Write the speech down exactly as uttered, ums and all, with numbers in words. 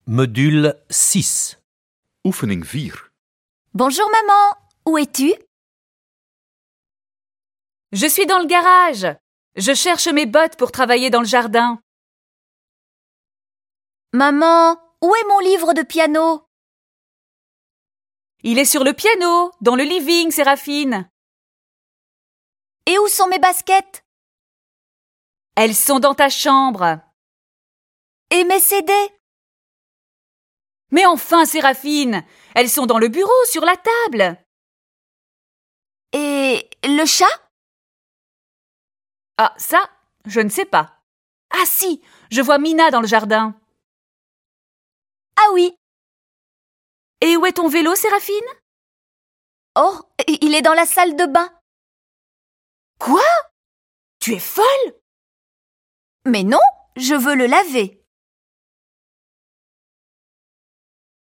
Module six. Oefening vier. Bonjour maman, où es-tu? Je suis dans le garage. Je cherche mes bottes pour travailler dans le jardin. Maman, où est mon livre de piano? Il est sur le piano, dans le living, Séraphine. Et où sont mes baskets? Elles sont dans ta chambre. Et mes C D? Mais enfin, Séraphine, elles sont dans le bureau, sur la table. Et le chat? Ah, ça, je ne sais pas. Ah si, je vois Mina dans le jardin. Ah oui. Et où est ton vélo, Séraphine? Oh, il est dans la salle de bain. Quoi? Tu es folle? Mais non, je veux le laver.